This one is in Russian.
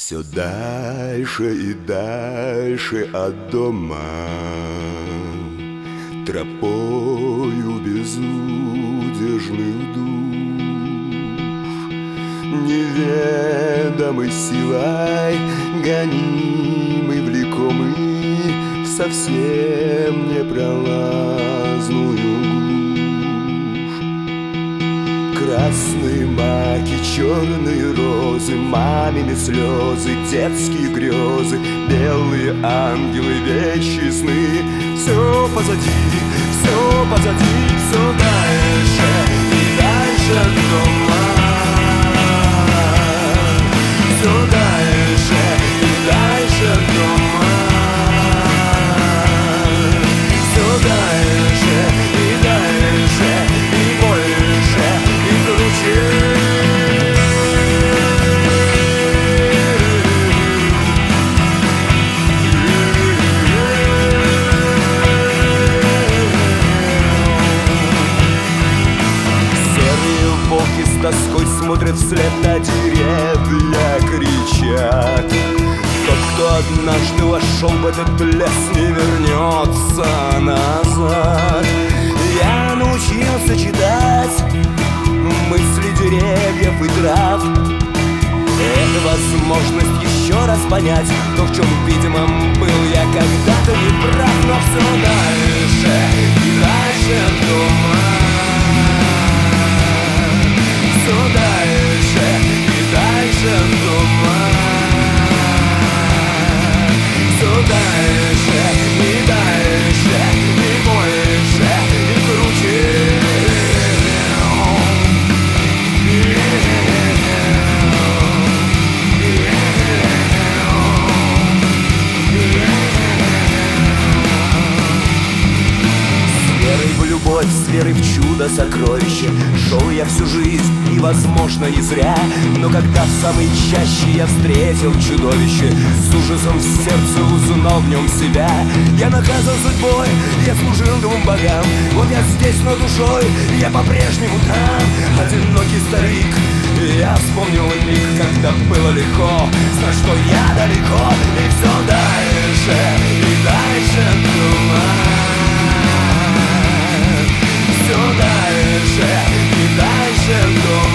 Все дальше и дальше от дома, тропою безудержных душ, неведомой силой гонимый, влекомый в совсем непролазную глушь. Красные маки, черные розы, мамины слезы, детские грезы, белые ангелы, вещи сны. Все позади, все позади, все дальше и дальше от дома. Все дальше и дальше от дома. Все дальше и дальше, и больше, и круче. Серые волки с тоской смотрят вслед, а деревья кричат: тот, кто однажды вошел в этот лес, не вернется назад. Я научился читать мысли деревьев и трав. Это возможность еще раз понять то, в чем, видимо, был я когда-то неправ. Но все дальше и дальше от дома. Все дальше и дальше от дома. Все дальше и дальше, и больше, и круче. С верой в чудо, сокровище шел я всю жизнь, и, возможно, не зря. Но когда в самой чаще я встретил чудовище, с ужасом в сердце узнал в нем себя. Я наказан судьбой, я служил двум богам. Вот я здесь, но душой я по-прежнему там. Одинокий старик, я вспомнил миг, когда было легко знать, что я далеко. И все дальше, и дальше от дома. Все дальше и дальше до.